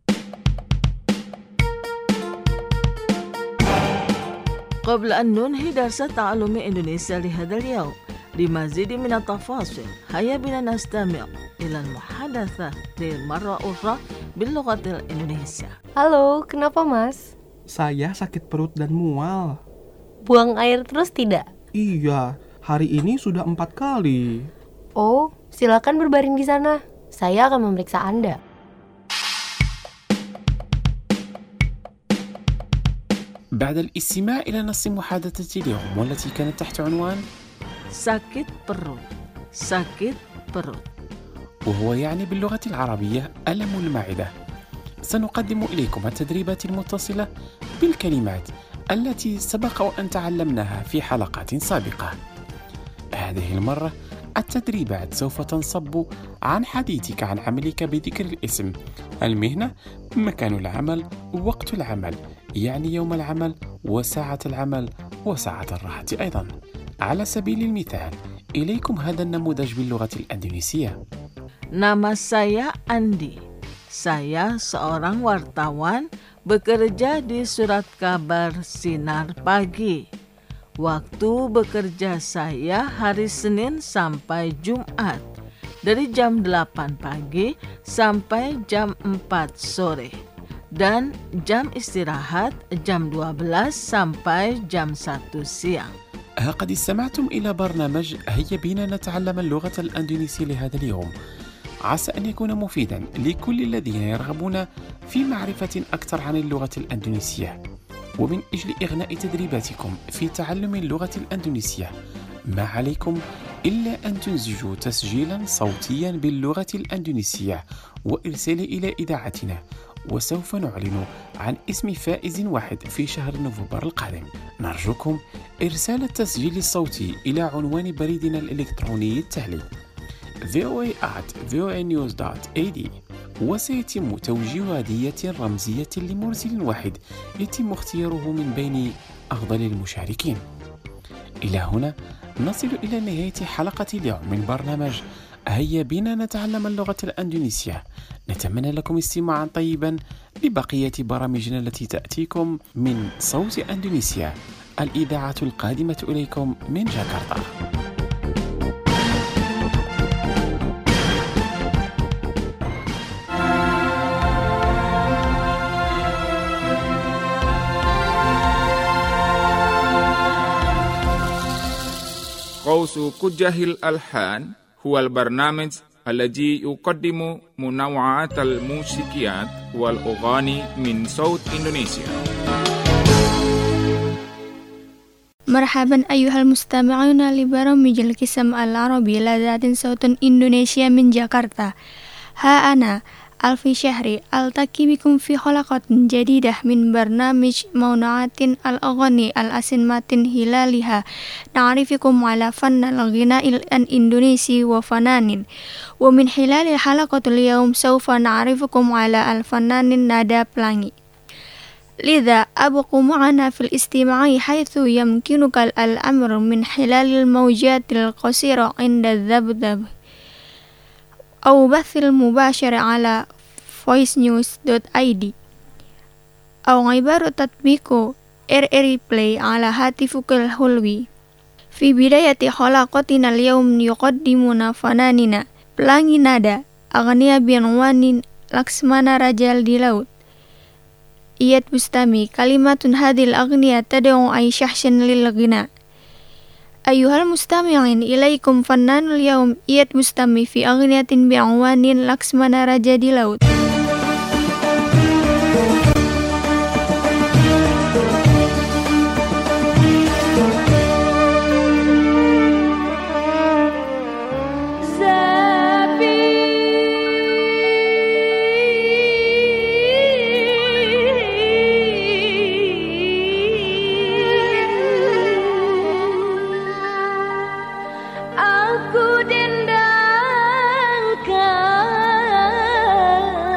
G: قبل أن ننهي درس تعلم إندونيسيا لهذا اليوم لمزيد من التفاصيل هيا بنا نستمع إلى المحادثة لمرة أخرى باللغة الإندونيسية.
J: Halo, kenapa mas?
K: Saya sakit perut dan mual.
J: Buang air terus tidak?
K: Iya, hari ini sudah 4 kali.
J: Oh, silakan berbaring di sana. Saya akan memeriksa Anda.
I: بعد الاستماع إلى نص محادثة اليوم والتي كانت تحت عنوان
G: sakit perut. sakit perut.
I: وهو يعني باللغة العربية ألم المعدة، سنقدم إليكم التدريبات المتصلة بالكلمات التي سبق أن تعلمناها في حلقات سابقة. هذه المرة التدريبات سوف تنصب عن حديثك عن عملك بذكر الاسم، المهنة، مكان العمل، وقت العمل، يعني يوم العمل وساعة العمل وساعة الراحة أيضا. على سبيل المثال، إليكم هذا النموذج باللغة الإندونيسية.
G: Nama saya Andi. Saya seorang wartawan bekerja di surat kabar Sinar Pagi. Waktu bekerja saya hari Senin sampai Jumat dari jam 8 pagi sampai jam 4 sore dan jam istirahat jam 12 sampai jam 1 siang.
I: قد استمعتم إلى برنامج هيا بنا نتعلم اللغة الإندونيسية لهذا اليوم. عسى أن يكون مفيدا لكل الذين يرغبون في معرفة أكثر عن اللغة الإندونيسية. ومن أجل إغناء تدريباتكم في تعلم اللغة الإندونيسية، ما عليكم إلا أن تنزجوا تسجيلا صوتيا باللغة الإندونيسية وإرساله إلى إذاعتنا، وسوف نعلن عن اسم فائز واحد في شهر نوفمبر القادم. نرجوكم إرسال التسجيل الصوتي إلى عنوان بريدنا الإلكتروني التالي voa@voanews.ad، وسيتم توجيه هدية رمزية لمرسل واحد يتم اختياره من بين أفضل المشاركين. إلى هنا نصل إلى نهاية حلقة اليوم من برنامج هيا بنا نتعلم اللغة الإندونيسية. نتمنى لكم استماعا طيبا لبقية برامجنا التي تأتيكم من صوت إندونيسيا، الإذاعة القادمة إليكم من جاكرتا.
L: قوس كجه الألحان هو البرنامج الذي يقدم منوعات الموسيقيات والأغاني من صوت إندونيسيا.
M: مرحبا أيها المستمعون لبرامج القسم العربي لذات صوت إندونيسيا من جاكرتا. ها أنا ألفي شهري ألتقي بكم في حلقة جديدة من برنامج منوعات الأغاني الأسمات هلالها نعرفكم على فن الغناء الإندونيسي وفنان. ومن خلال الحلقة اليوم سوف نعرفكم على الفنان نادا بلاني. لذا أبقوا معنا في الاستماع حيث يمكنك الأمر من خلال الموجات القصيرة عند الذبذب أو بث المباشر على voicenews.id أو عبر تطبيق RRI Play على هاتفك الحلوي. في بداية حلقتنا اليوم يقدمنا فناننا بلاني نادا أغنية بعنوان لكسمانا رجال di laut. إياد بستامي. كلمات هذه الأغنية تدعو أي شخص للغناء. أيها المستمعين، إليكم فنان اليوم إياد بستامي في أغنية بعنوان لكسمانا رجال di laut.
H: Aku dendangkan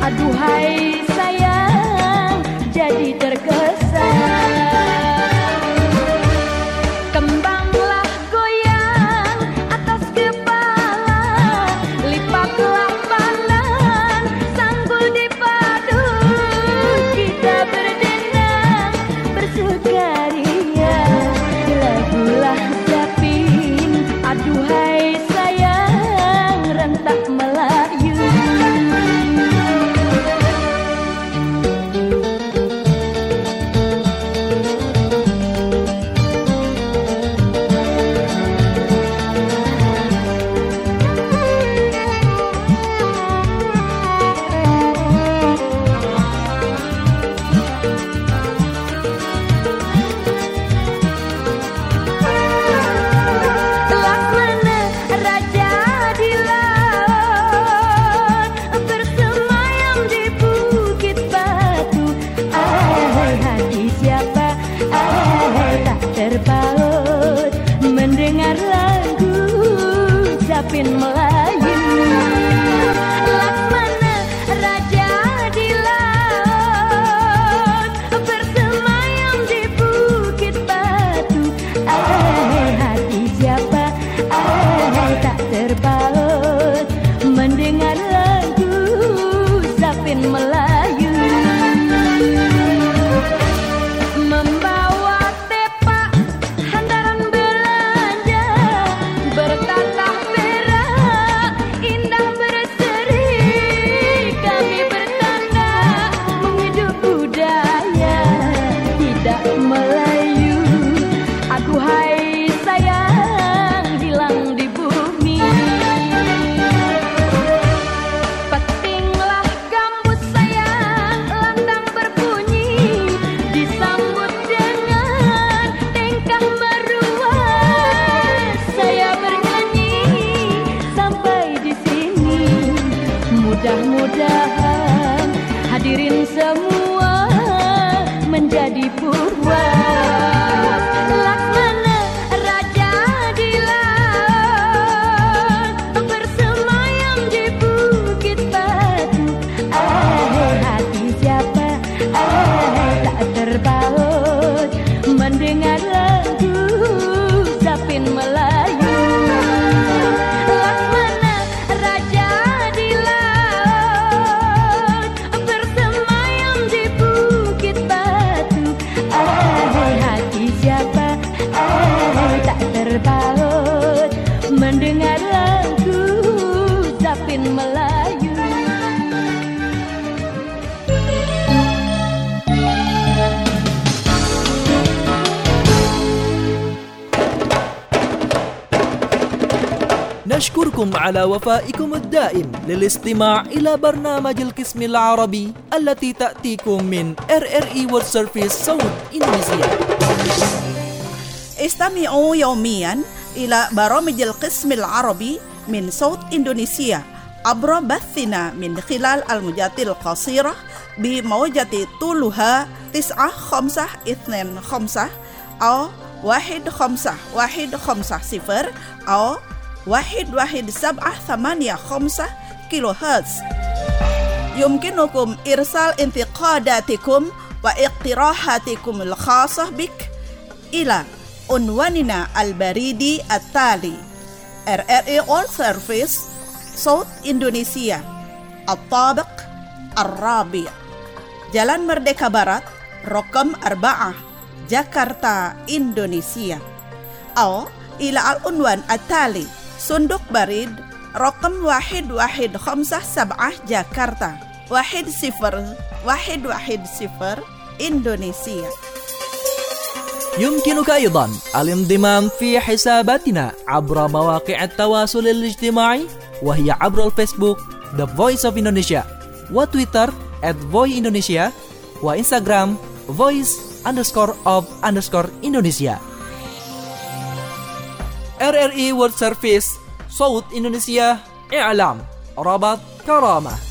N: Aduhai sayang, jadi terkesan. Kembanglah goyang atas kepala, lipatlah pandan, sanggul dipadu, kita berdendang bersukaria. Lagulah Zapin, aduhai sayang, rentak Melayu. Laksamana raja di laut, bersemayam di bukit batu. Ahai hati siapa, ahai tak terpaut, mendengar lagu Zapin Melayu. Laksamana raja di laut, bersemayam di bukit batu. Ahai hati siapa, ahai tak terpaut, mendengar lagu Zapin Melayu. Membawa tepak handaran belanja, bertatah perak indah berseri, kami bertanda menghidup budaya tidak Melayu. Aduhai sayang, hilang di bumi. Petinglah gambus sayang, lantang berbunyi, disambut dengan tingkah meruas. Saya bernyanyi sampai di sini, mudah-mudahan hadirin semua menjadi puas. Laksamana raja di laut, bersemayam di bukit batu. Ahai hati siapa, ahai tak terpaut, mendengar lagu Zapin Melayu. Laksamana raja di laut, bersemayam di bukit batu. Ahai hati siapa, ahai tak terpaut, mendengar lagu Zapin Melayu.
B: نشكركم على وفائكم الدائم للاستماع إلى برنامج القسم العربي التي تأتيكم من RRI World Service صوت إندونيسيا.
F: استمعوا يوميا إلى برامج القسم العربي من صوت إندونيسيا عبر بثنا من خلال الموجات القصيرة بموجة طولها 9525 أو 15150 أو 11785 كيلو هرتز. يمكنكم إرسال انتقاداتكم واقتراحاتكم الخاصة بك إلى عنواننا البريدي التالي: RRI World Service صوت إندونيسيا، الطابق الرابع، Jalan Merdeka Barat رقم 4 جاكرتا إندونيسيا. أو إلى العنوان التالي: صندوق بريد رقم 1157 جاكرتا 10110 إندونيسيا.
B: يمكنك أيضا الانضمام في حساباتنا عبر مواقع التواصل الاجتماعي، وهي عبر الفيسبوك The Voice of Indonesia، وتويتر @voindonesia، وإنستغرام voice_of_Indonesia. RRI World Service صوت إندونيسيا، إعلام، ربط، كرامة.